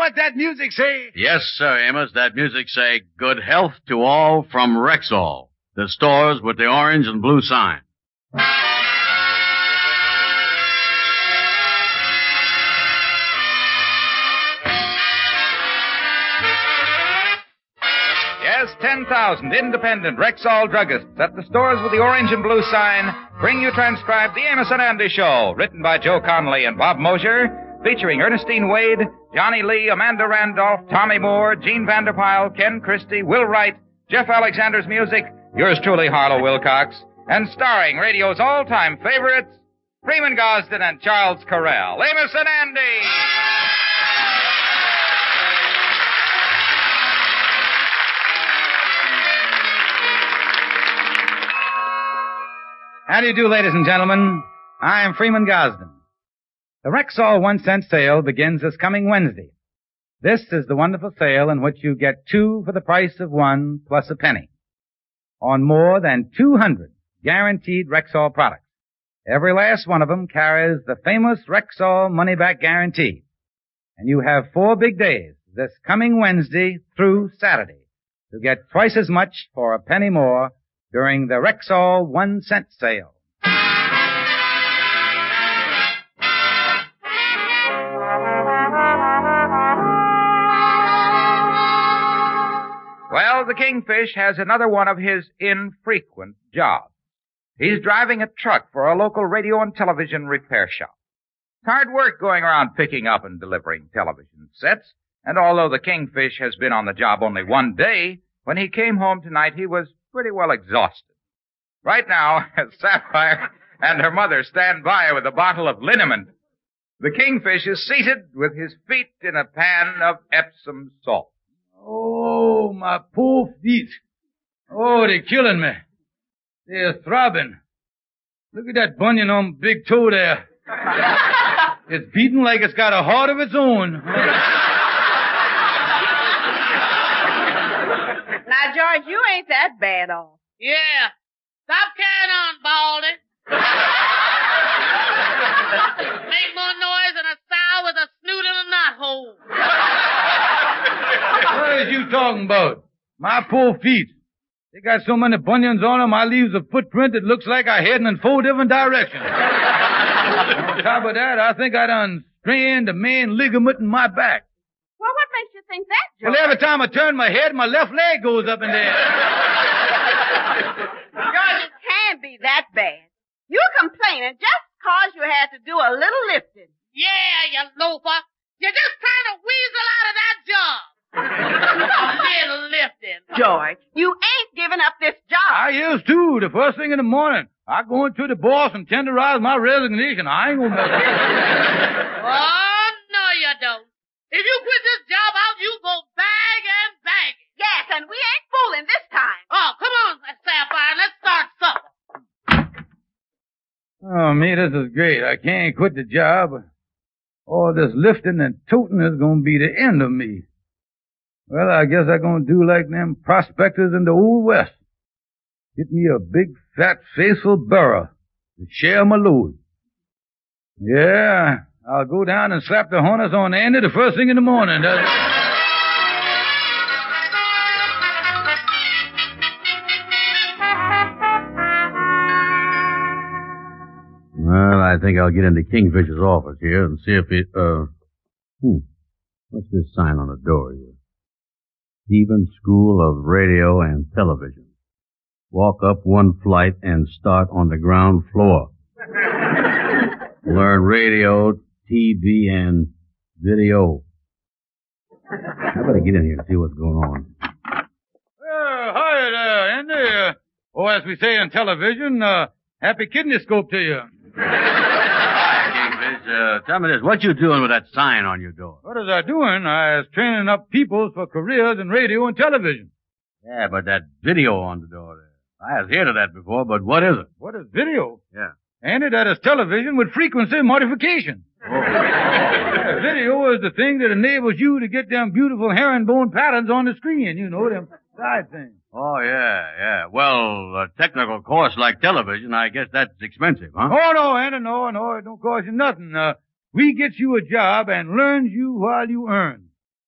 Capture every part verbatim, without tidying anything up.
what that music say? Yes, sir, Amos. That music say, good health to all from Rexall, the stores with the orange and blue sign. Yes, ten thousand independent Rexall druggists at the stores with the orange and blue sign bring you transcribed The Amos and Andy Show, written by Joe Connolly and Bob Mosier, featuring Ernestine Wade, Johnny Lee, Amanda Randolph, Tommy Moore, Gene Vanderpyle, Ken Christie, Will Wright, Jeff Alexander's music, yours truly, Harlow Wilcox, and starring radio's all-time favorites, Freeman Gosden and Charles Correll. Amos and Andy! How do you do, ladies and gentlemen? I am Freeman Gosden. The Rexall one-cent sale begins this coming Wednesday. This is the wonderful sale in which you get two for the price of one plus a penny on more than two hundred guaranteed Rexall products. Every last one of them carries the famous Rexall money-back guarantee. And you have four big days, this coming Wednesday through Saturday, to get twice as much for a penny more during the Rexall one-cent sale. Well, the Kingfish has another one of his infrequent jobs. He's driving a truck for a local radio and television repair shop. It's hard work going around picking up and delivering television sets, and although the Kingfish has been on the job only one day, when he came home tonight he was pretty well exhausted. Right now, Sapphire and her mother stand by with a bottle of liniment. The Kingfish is seated with his feet in a pan of Epsom salt. Oh, my poor feet. Oh, they're killing me. They're throbbing. Look at that bunion on my big toe there. It's beating like it's got a heart of its own. Now, George, you ain't that bad off. Yeah. Stop carrying on, Baldy. Make more noise than a sow with a snoot in a knothole. What is you talking about? My poor feet. They got so many bunions on them, I leaves a footprint that looks like I heading in four different directions. On top of that, I think I done strained the main ligament in my back. Well, what makes you think that, George? Well, every time I turn my head, my left leg goes up in there. George, it can't be that bad. You're complaining just because you had to do a little lifting. Yeah, you loafer. You're just trying to weasel out of that job. A little lifting. George, you ain't giving up this job. I used to, the first thing in the morning. I go into the boss and tenderize my resignation. I ain't gonna mess with it. Oh, no, you don't. If you quit this job out, you go bag and bag it. Yes, and we ain't fooling this time. Oh, come on, Sapphire, let's start supper. Oh, me, this is great. I can't quit the job. All this lifting and toting is gonna be the end of me. Well, I guess I'm gonna do like them prospectors in the Old West. Get me a big, fat, faithful burro to share my load. Yeah, I'll go down and slap the harness on Andy the first thing in the morning. That's... Well, I think I'll get into Kingfisher's office here and see if he, uh, hmm, what's this sign on the door here? Stevens School of Radio and Television. Walk up one flight and start on the ground floor. Learn radio, T V, and video. I better get in here and see what's going on. Uh, hi there, Andy. Uh, or as we say in television, uh, happy kidney scope to you. Kingfish, uh, tell me this. What you doing with that sign on your door? What is I doing? I was training up people for careers in radio and television. Yeah, but that video on the door there. I have heard of that before, but what is it? What is video? Yeah. Andy, that is television with frequency modification. Oh. Yeah, video is the thing that enables you to get them beautiful herringbone patterns on the screen, you know, them side things. Oh, yeah, yeah. Well, a technical course like television, I guess that's expensive, huh? Oh, no, Andy, no, no, it don't cost you nothing. Uh, we get you a job and learns you while you earn.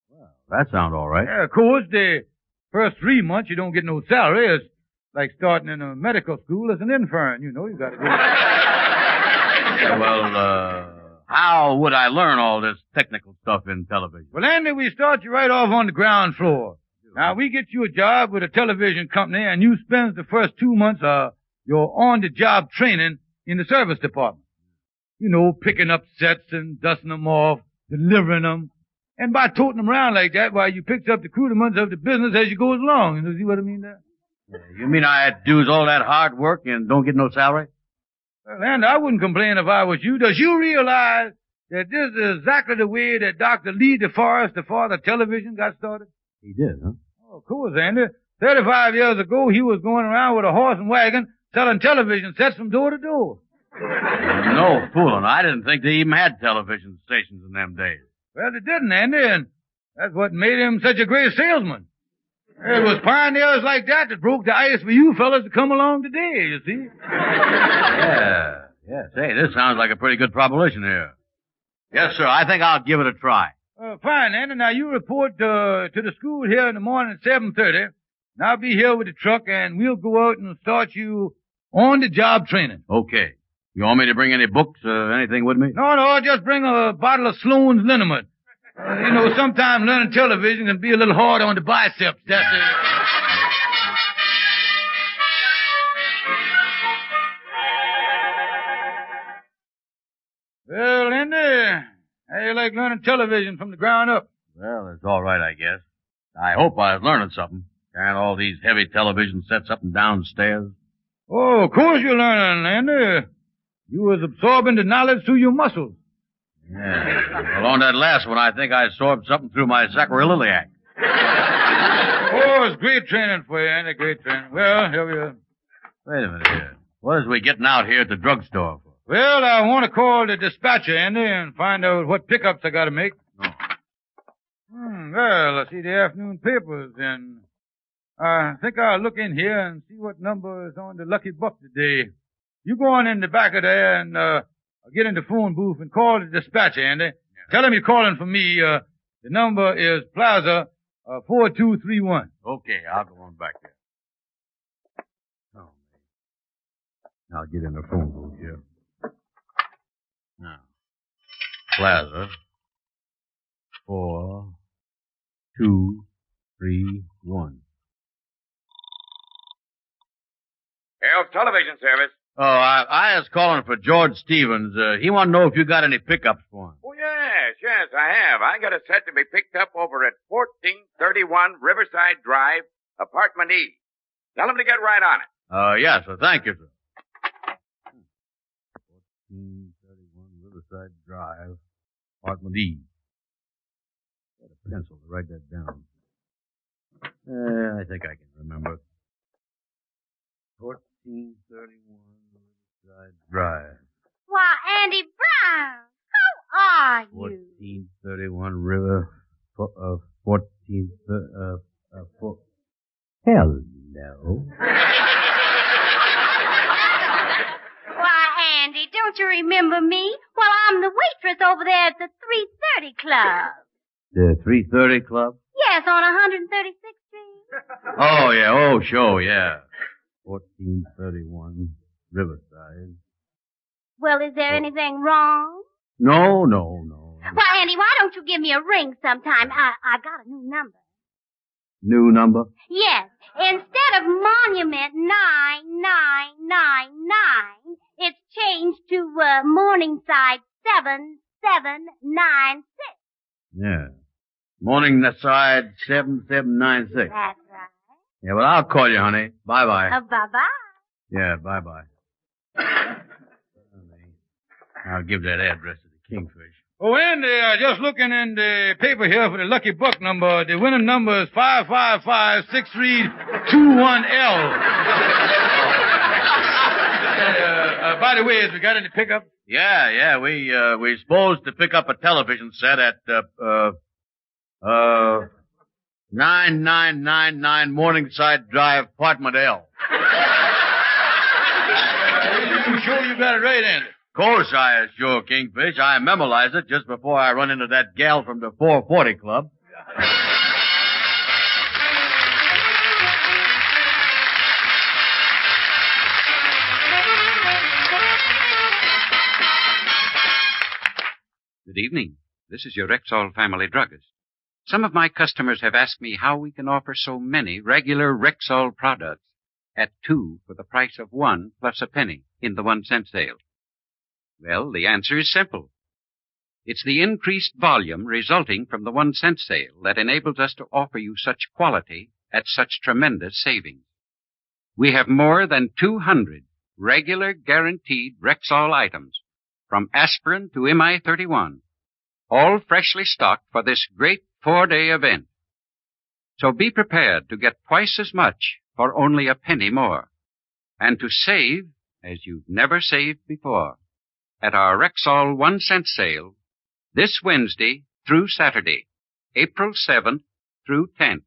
That sounds all right. Yeah, of course, the first three months you don't get no salary. It's like starting in a medical school as an intern. You know, you got to go. Well, uh, how would I learn all this technical stuff in television? Well, Andy, we start you right off on the ground floor. Now, we get you a job with a television company, and you spend the first two months of your on-the-job training in the service department. You know, picking up sets and dusting them off, delivering them. And by toting them around like that, why, you picked up the crudiments of the business as you goes along. You know, see what I mean there? You mean I do all that hard work and don't get no salary? Well, Andy, I wouldn't complain if I was you. Does you realize that this is exactly the way that Doctor Lee DeForest, the father of television, got started? He did, huh? Oh, of course, Andy. Thirty-five years ago, he was going around with a horse and wagon selling television sets from door to door. No fooling. I didn't think they even had television stations in them days. Well, they didn't, Andy, and that's what made him such a great salesman. It was pioneers like that that broke the ice for you fellas to come along today, you see. Yeah, yeah. Say, this sounds like a pretty good proposition here. Yes, sir. I think I'll give it a try. Uh, fine, Andy. Now, you report uh, to the school here in the morning at seven thirty, and I'll be here with the truck, and we'll go out and start you on-the-job training. Okay. You want me to bring any books, uh, anything with me? No, no, just bring a bottle of Sloan's liniment. Uh, you know, sometimes learning television can be a little hard on the biceps. That's it. Well, Andy, how you like learning television from the ground up? Well, it's all right, I guess. I hope I was learning something. Carrying all these heavy television sets up and down stairs. Oh, of course you're learning, Andy. You was absorbing the knowledge through your muscles. Yeah. Well, on that last one, I think I absorbed something through my sacroiliac. Oh, it's great training for you, Andy. Great training. Well, here we are. Wait a minute here. What is we getting out here at the drugstore for? Well, I want to call the dispatcher, Andy, and find out what pickups I got to make. Oh. Hmm, well, I see the afternoon papers, and I think I'll look in here and see what number is on the Lucky Buck today. You go on in the back of there and uh, get in the phone booth and call the dispatcher, Andy. Yeah. Tell him you're calling for me. Uh, the number is Plaza uh, four two three one. Okay, I'll go on back there. Oh, man. I'll get in the phone booth here. Now, Plaza four two three one. Hales Television Service. Oh, I, I was calling for George Stevens. Uh, he wanted to know if you got any pickups for him. Oh, yes, yes, I have. I got a set to be picked up over at fourteen thirty-one Riverside Drive, Apartment E. Tell him to get right on it. Uh, yes, sir. Thank you, sir. fourteen thirty-one Riverside Drive, Apartment E. Got a pencil to write that down. Uh, I think I can remember. fourteen thirty-one Riverside Drive. Why, Andy Brown, how are you? fourteen thirty-one River, uh, fourteen, uh, uh, four. Hello. Why, Andy, don't you remember me? Well, I'm the waitress over there at the three thirty Club. The three thirty Club? Yes, on one thirty-sixth Street. Oh, yeah. Oh, sure, yeah. fourteen thirty-one Riverside. Well, is there anything wrong? No, no, no. Why, Andy, why don't you give me a ring sometime? I, I got a new number. New number? Yes. Instead of Monument nine nine nine nine, it's changed to uh, Morningside seven seven nine six. Yeah. Morningside seven seven nine six. That's right. Yeah, well, I'll call you, honey. Bye-bye. Uh, bye-bye. Yeah, bye-bye. I'll give that address to the Kingfish. Oh, Andy, uh, just looking in the paper here for the Lucky Buck number. The winning number is five five five six three two one L. uh, uh, by the way, has we got any pickup? Yeah, yeah, we, uh, we supposed to pick up a television set at, uh, uh, uh, nine nine nine nine Morningside Drive, Apartment L. You sure you got it right, Andy? Of course I is sure, Kingfish. I memorized it just before I run into that gal from the four forty Club. Good evening. This is your Rexall family druggist. Some of my customers have asked me how we can offer so many regular Rexall products at two for the price of one plus a penny in the one cent sale. Well, the answer is simple. It's the increased volume resulting from the one cent sale that enables us to offer you such quality at such tremendous savings. We have more than two hundred regular guaranteed Rexall items, from aspirin to M I thirty-one, all freshly stocked for this great four-day event. So be prepared to get twice as much for only a penny more, and to save as you've never saved before at our Rexall one cent sale this Wednesday through Saturday, April seventh through tenth.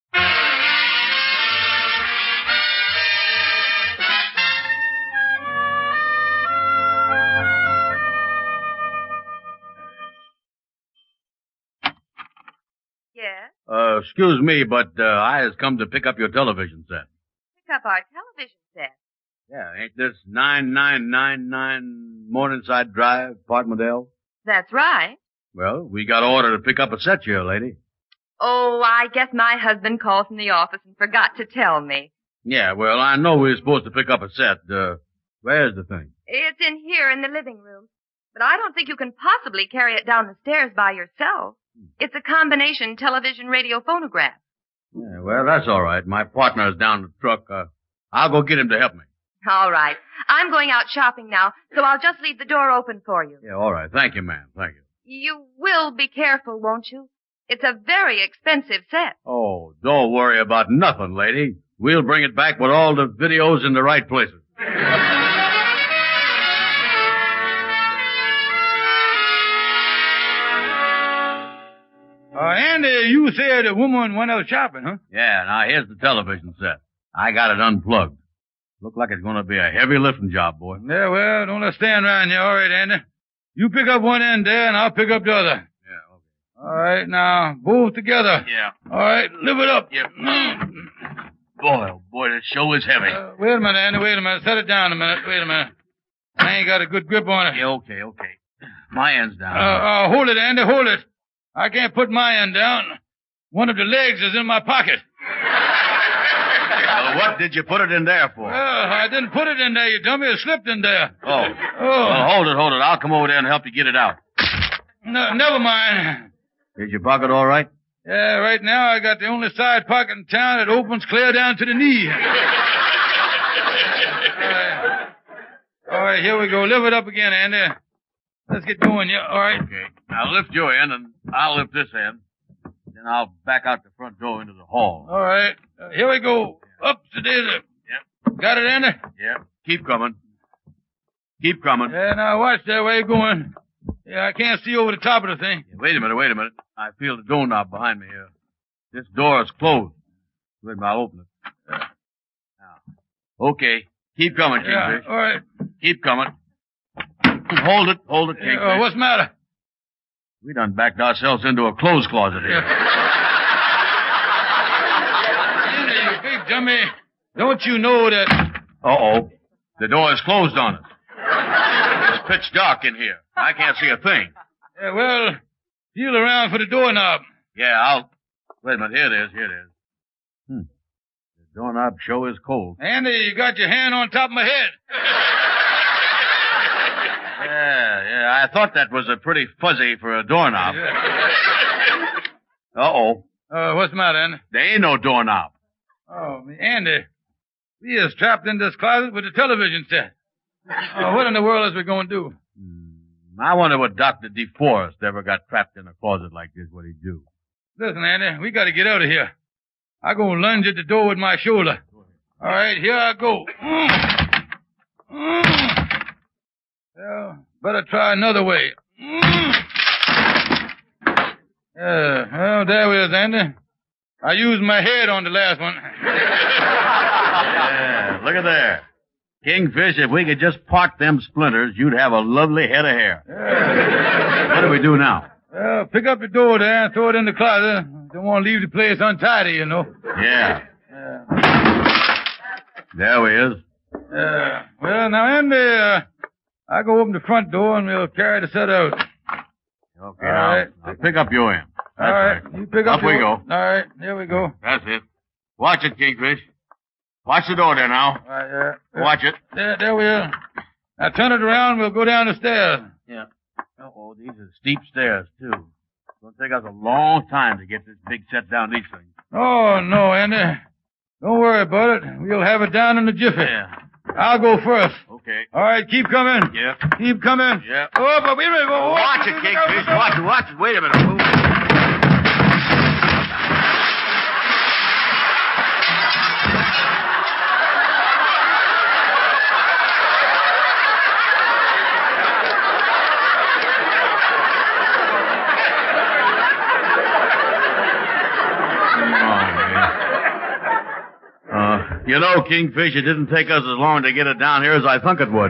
Yes? Uh, excuse me, but uh, I has come to pick up your television set. Pick up our television set. Yeah, ain't this nine nine nine nine Morningside Drive, apartment L? That's right. Well, we got order to pick up a set here, lady. Oh, I guess my husband called from the office and forgot to tell me. Yeah, well, I know we were supposed to pick up a set. Uh, where's the thing? It's in here in the living room. But I don't think you can possibly carry it down the stairs by yourself. It's a combination television radio phonograph. Yeah, well, that's all right. My partner is down the truck. Uh, I'll go get him to help me. All right. I'm going out shopping now, so I'll just leave the door open for you. Yeah, all right. Thank you, ma'am. Thank you. You will be careful, won't you? It's a very expensive set. Oh, don't worry about nothing, lady. We'll bring it back with all the videos in the right places. Uh, Andy, you said a woman went out shopping, huh? Yeah, now here's the television set. I got it unplugged. Look like it's going to be a heavy lifting job, boy. Yeah, well, don't let's stand around here. All right, Andy. You pick up one end there, and I'll pick up the other. Yeah, okay. All right, now, both together. Yeah. All right, lift it up. Yep. Boy, oh boy, this show is heavy. Uh, wait a minute, Andy, wait a minute. Set it down a minute. Wait a minute. I ain't got a good grip on it. Yeah, okay, okay. My end's down. Uh, uh, hold it, Andy, hold it. I can't put my end down. One of the legs is in my pocket. Uh, what did you put it in there for? Well, I didn't put it in there, you dummy. It slipped in there. Oh. Oh. Well, hold it, hold it. I'll come over there and help you get it out. No, never mind. Is your pocket all right? Yeah, right now I got the only side pocket in town that opens clear down to the knee. All right. All right, here we go. Lift it up again, Andy. Let's get going. Yeah, all right. Okay. Now lift your end, and I'll lift this end. Then I'll back out the front door into the hall. All right. Uh, here we go. Up to there. Yep. Got it, Andy? Yep. Keep coming. Keep coming. Yeah, now watch that way you're going. Yeah, I can't see over the top of the thing. Yeah, wait a minute, wait a minute. I feel the doorknob behind me here. This door is closed. Wait a minute, I'll open it. Yeah. Now. Okay. Keep coming, Kingfish. Yeah, all right. Keep coming. Hold it, hold it, Kingfish. Uh, what's the matter? We done backed ourselves into a clothes closet here. Andy, you big dummy. Don't you know that... Uh-oh. The door is closed on us. It's pitch dark in here. I can't see a thing. Yeah, well, feel around for the doorknob. Yeah, I'll... Wait a minute. Here it is, here it is. Hmm. The doorknob sure is cold. Andy, you got your hand on top of my head. Yeah, yeah, I thought that was a pretty fuzzy for a doorknob. Yeah. Uh-oh. Uh, what's the matter, Andy? There ain't no doorknob. Oh, Andy, we is trapped in this closet with the television set. Oh, what in the world is we going to do? Hmm, I wonder what Doctor DeForest ever got trapped in a closet like this, what he'd do. Listen, Andy, we got to get out of here. I go lunge at the door with my shoulder. All right, here I go. Mm. Mm. Well, better try another way. Mm. Yeah, well, there we is, Andy. I used my head on the last one. Yeah, look at there. Kingfish, if we could just park them splinters, you'd have a lovely head of hair. Yeah. What do we do now? Well, pick up the door there and throw it in the closet. Don't want to leave the place untidy, you know. Yeah. Yeah. There we is. Uh, well, now, Andy, uh, I go open the front door and we'll carry the set out. Okay, All now, right. now pick up your end. That's All right. right. You pick up Up we your- go. All right. Here we go. That's it. Watch it, Kingfish. Watch the door there now. All right, yeah. Watch it. There, there we are. Now turn it around. We'll go down the stairs. Yeah. Oh, these are steep stairs, too. It's going to take us a long time to get this big set down these things. Oh, no, Andy. Don't worry about it. We'll have it down in a jiffy. Yeah. I'll go first. Okay. All right, keep coming. Yeah. Keep coming. Yeah. Oh, but wait a minute. Oh, Watch it, Kingfish. Watch it. Watch it. Wait a minute. Move. You know, Kingfish, it didn't take us as long to get it down here as I thunk it would.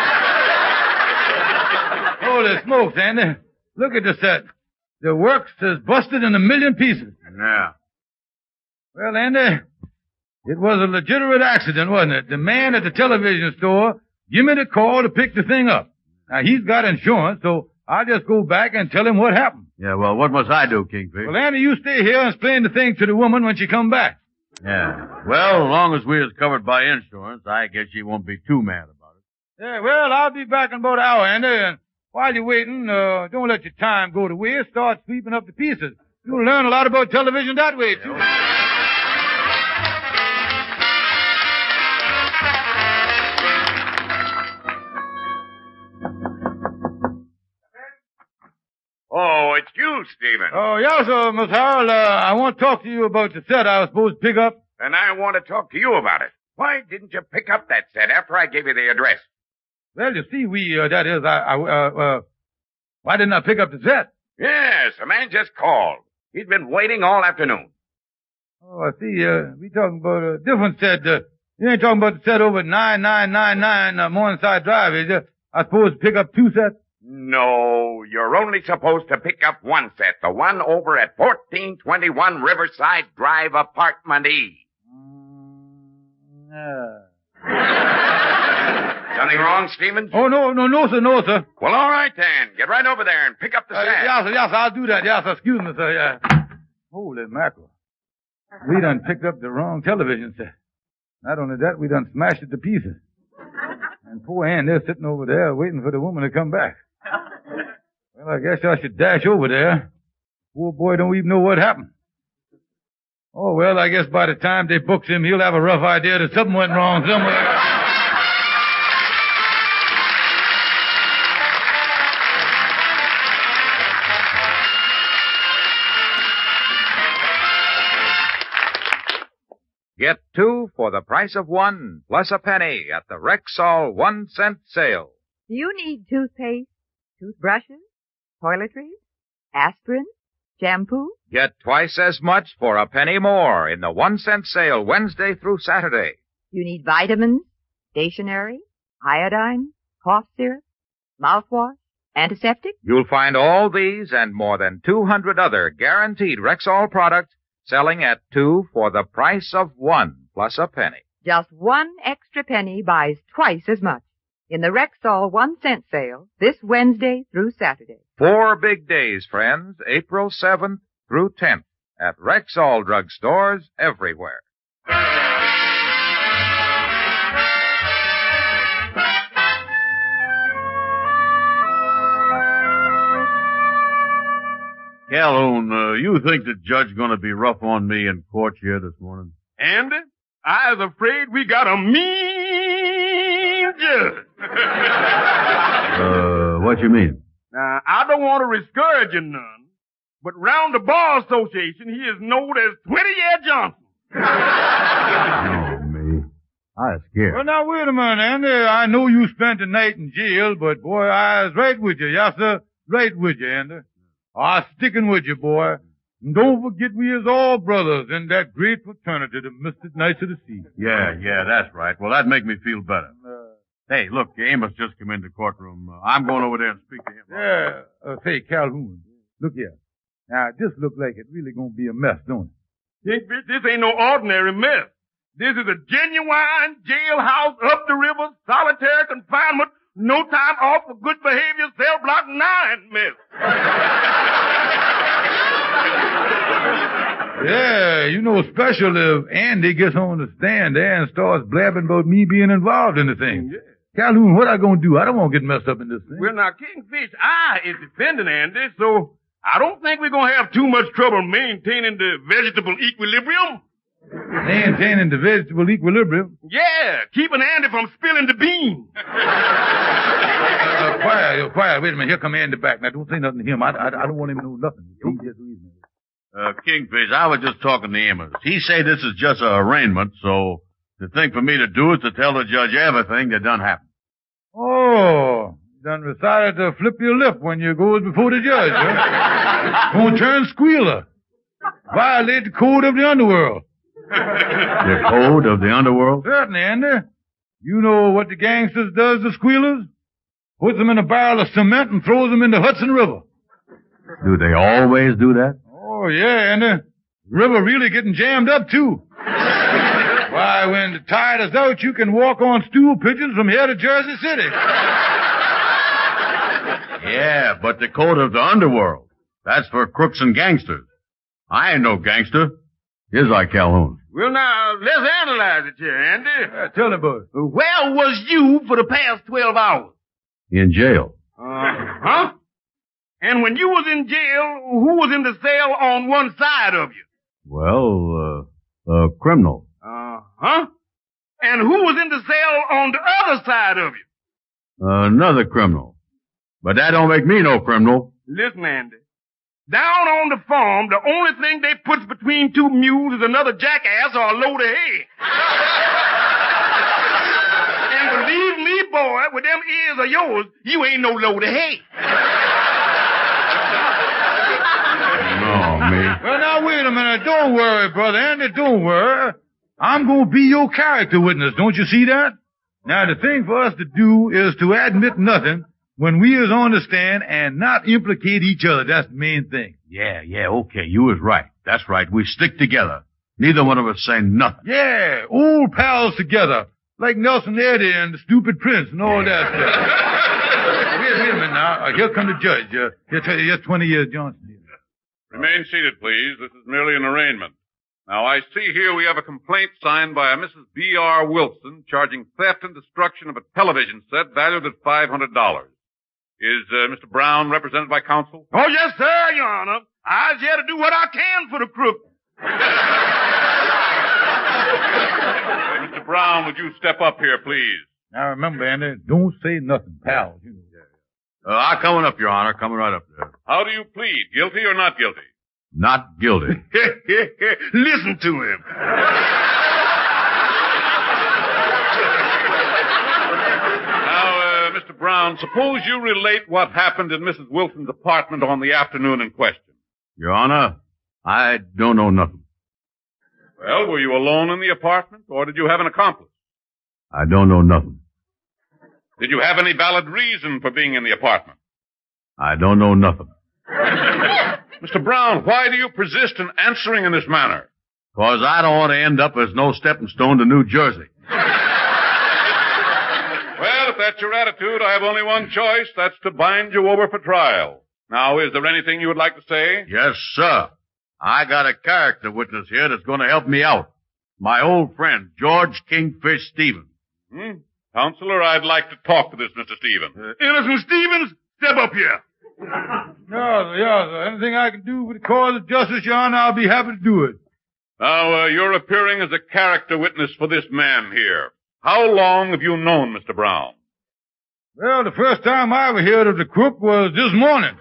Holy smokes, Andy. Look at the set. The works is busted in a million pieces. Yeah. Well, Andy, it was a legitimate accident, wasn't it? The man at the television store gave me the call to pick the thing up. Now, he's got insurance, so I'll just go back and tell him what happened. Yeah, well, what must I do, Kingfish? Well, Andy, you stay here and explain the thing to the woman when she come back. Yeah. Well, as long as we is covered by insurance, I guess she won't be too mad about it. Yeah, well, I'll be back in about an hour, Andy, and while you're waiting, uh, don't let your time go to waste. Start sweeping up the pieces. You'll learn a lot about television that way, too. Oh, it's you, Stephen. Oh, yes, sir, Miss Harold. Uh, I want to talk to you about the set I was supposed to pick up. And I want to talk to you about it. Why didn't you pick up that set after I gave you the address? Well, you see, we, uh, that is, I, I uh, uh, why didn't I pick up the set? Yes, a man just called. He's been waiting all afternoon. Oh, I see, uh, we talking about a different set. Uh, you ain't talking about the set over at nine nine nine nine uh, Morningside Drive, is you? I supposed to pick up two sets? No, you're only supposed to pick up one set, the one over at fourteen twenty-one Riverside Drive, Apartment E. Uh. Something wrong, Stevens? Oh, no, no, no, sir, no, sir. Well, all right, then. Get right over there and pick up the Uh, set. yes, sir, yes, sir, I'll do that. Yes, sir, excuse me, sir. Yeah. Holy mackerel. We done picked up the wrong television set. Not only that, we done smashed it to pieces. And poor Ann, they're sitting over there waiting for the woman to come back. Well, I guess I should dash over there. Poor boy don't even know what happened. Oh, well, I guess by the time they books him, he'll have a rough idea that something went wrong somewhere. Get two for the price of one, plus a penny at the Rexall one cent sale. Do you need toothpaste, toothbrushes, toiletries, aspirin, shampoo? Get twice as much for a penny more in the one cent sale Wednesday through Saturday. You need vitamins, stationery, iodine, cough syrup, mouthwash, antiseptic? You'll find all these and more than two hundred other guaranteed Rexall products selling at two for the price of one plus a penny. Just one extra penny buys twice as much in the Rexall one cent sale this Wednesday through Saturday. Four big days, friends, April seventh through tenth at Rexall drugstores everywhere. Calhoun, uh, you think the judge going to be rough on me in court here this morning? Andy, I was afraid we got a mean judge. uh, what you mean? Now, I don't want to discourage you none, but round the Bar Association, he is known as twenty-year Johnson. Oh, me. I was scared. Well, now, wait a minute, Andy. I know you spent the night in jail, but, boy, I was right with you. Yes, sir. Right with you, Andy. I'm sticking with you, boy. And don't forget we is all brothers in that great fraternity, the Mystic Knights of the Sea. Yeah, yeah, that's right. Well, that'd make me feel better. Uh, hey, look, Amos just come into the courtroom. Uh, I'm going over there and speak to him. Yeah. Uh, say, Calhoun, look here. Now, this look like it really gonna be a mess, don't it? This, this ain't no ordinary mess. This is a genuine jailhouse, up the river, solitary confinement, No time off for good behavior, cell block nine, miss. Yeah, you know, special if Andy gets on the stand there and starts blabbing about me being involved in the thing. Yeah. Calhoun, what I gonna do? I don't want to get messed up in this thing. Well, now, Kingfish, I is defending Andy, so I don't think we're gonna have too much trouble maintaining the vegetable equilibrium. Maintaining the vegetable equilibrium? Yeah, keeping Andy from spilling the beans. uh, quiet, quiet. Wait a minute. Here come Andy back. Now, don't say nothing to him. I, I, I don't want him to know nothing. He just reason. Uh, Kingfish, I was just talking to Amos. He say this is just an arraignment, so the thing for me to do is to tell the judge everything that done happened. Oh, done decided to flip your lip when you goes before the judge, huh? Gonna turn squealer. Violate the code of the underworld. The code of the underworld? Certainly, Andy. You know what the gangsters does to squealers? Puts them in a barrel of cement and throws them in the Hudson River. Do they always do that? Oh, yeah, Andy. The river really getting jammed up, too. Why, when the tide is out, you can walk on stool pigeons from here to Jersey City. Yeah, but the code of the underworld, that's for crooks and gangsters. I ain't no gangster. Here's our Calhoun. Well, now, let's analyze it here, Andy. Yeah, tell me about it. Where was you for the past twelve hours? In jail. Uh, huh? And when you was in jail, who was in the cell on one side of you? Well, uh, a criminal. Uh-huh. And who was in the cell on the other side of you? Another criminal. But that don't make me no criminal. Listen, Andy. Down on the farm, the only thing they puts between two mules is another jackass or a load of hay. And believe me, boy, with them ears of yours, you ain't no load of hay. No, me. Well, now, wait a minute. Don't worry, brother Andy. Don't worry. I'm going to be your character witness. Don't you see that? Now, the thing for us to do is to admit nothing when we is on the stand and not implicate each other. That's the main thing. Yeah, yeah, okay. You was right. That's right. We stick together. Neither one of us say nothing. Yeah, old pals together. Like Nelson Eddy and the Stupid Prince and all that stuff. wait, wait a minute now. Uh, here come the judge. Uh, here's, here's twenty years Johnson. Remain seated, please. This is merely an arraignment. Now, I see here we have a complaint signed by a Missus B R Wilson charging theft and destruction of a television set valued at five hundred dollars. Is uh, Mister Brown represented by counsel? Oh, yes, sir, Your Honor. I was here to do what I can for the crook. Mister Brown, would you step up here, please? Now, remember, Andy, don't say nothing, pal. You know. Uh, I'm coming up, Your Honor. Coming right up there. How do you plead? Guilty or not guilty? Not guilty. Listen to him. Now, uh, Mister Brown, suppose you relate what happened in Missus Wilson's apartment on the afternoon in question. Your Honor, I don't know nothing. Well, were you alone in the apartment, or did you have an accomplice? I don't know nothing. Did you have any valid reason for being in the apartment? I don't know nothing. Mister Brown, why do you persist in answering in this manner? Because I don't want to end up as no stepping stone to New Jersey. Well, if that's your attitude, I have only one choice. That's to bind you over for trial. Now, is there anything you would like to say? Yes, sir. I got a character witness here that's going to help me out. My old friend, George Kingfish Stevens. Hmm? Counselor, I'd like to talk to this Mister Stevens. Uh, Innocent Stevens, step up here. Yeah, yeah, sir. Anything I can do for the cause of justice, Your Honor, I'll be happy to do it. Now, uh, you're appearing as a character witness for this man here. How long have you known Mister Brown? Well, the first time I ever heard of the crook was this morning.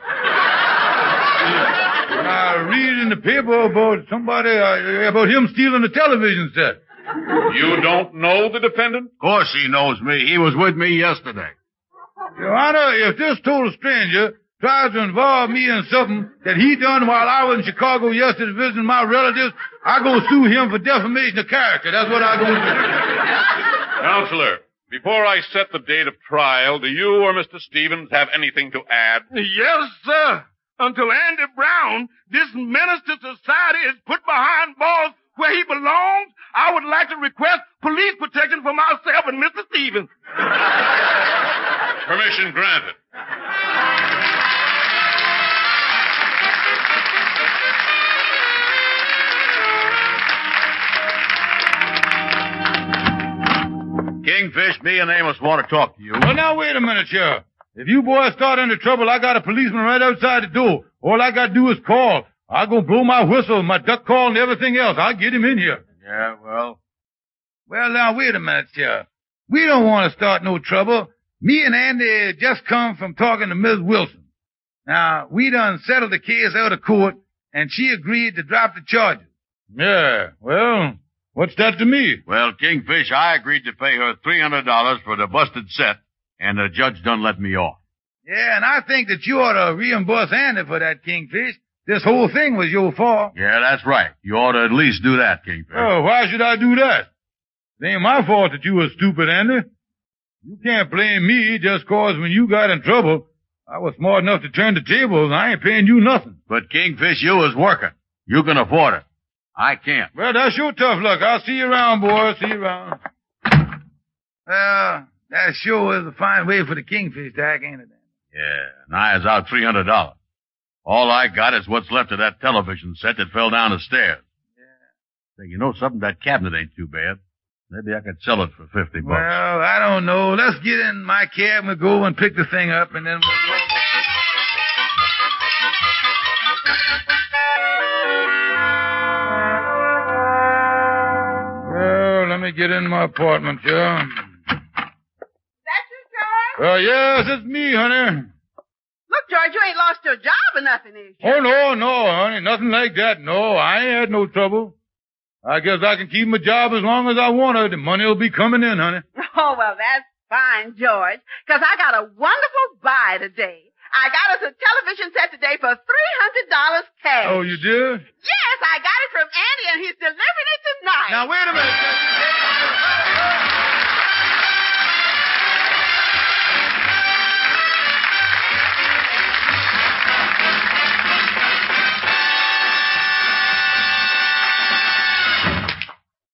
I read in the paper about somebody, uh, about him stealing the television set. You don't know the defendant? Of course he knows me. He was with me yesterday. Your Honor, if this total stranger tries to involve me in something that he done while I was in Chicago yesterday visiting my relatives, I go sue him for defamation of character. That's what I go do. Counselor, before I set the date of trial, do you or Mister Stevens have anything to add? Yes, sir. Until Andy Brown, this menace to society, is put behind bars where he belongs, I would like to request police protection for myself and Mister Stevens. Permission granted. Kingfish, me and Amos want to talk to you. Well, now, wait a minute, Sheriff. If you boys start into trouble, I got a policeman right outside the door. All I got to do is call. I'll go blow my whistle, my duck call, and everything else. I'll get him in here. Yeah, well. Well, now, wait a minute, Sheriff. We don't want to start no trouble. Me and Andy just come from talking to Miss Wilson. Now, we done settled the case out of court, and she agreed to drop the charges. Yeah, well, what's that to me? Well, Kingfish, I agreed to pay her three hundred dollars for the busted set, and the judge done let me off. Yeah, and I think that you ought to reimburse Andy for that, Kingfish. This whole thing was your fault. Yeah, that's right. You ought to at least do that, Kingfish. Oh, why should I do that? It ain't my fault that you were stupid, Andy. You can't blame me just 'cause when you got in trouble, I was smart enough to turn the tables, and I ain't paying you nothing. But, Kingfish, you was working. You can afford it. I can't. Well, that's your tough luck. I'll see you around, boys. See you around. Well, that sure is a fine way for the Kingfish to act, ain't it? Yeah, and I is out three hundred dollars. All I got is what's left of that television set that fell down the stairs. Yeah. Say, you know something? That cabinet ain't too bad. Maybe I could sell it for fifty bucks. Well, I don't know. Let's get in my cab and go and pick the thing up, and then we'll go. Well, let me get in my apartment, Joe. That you, George? Oh, yes, it's me, honey. Look, George, you ain't lost your job or nothing, is you? Oh, no, no, honey. Nothing like that. No, I ain't had no trouble. I guess I can keep my job as long as I want to. The money will be coming in, honey. Oh, well, that's fine, George, because I got a wonderful buy today. I got us a television set today for three hundred dollars cash. Oh, you did? Yes, I got it from Andy, and he's delivering it tonight. Now, wait a minute.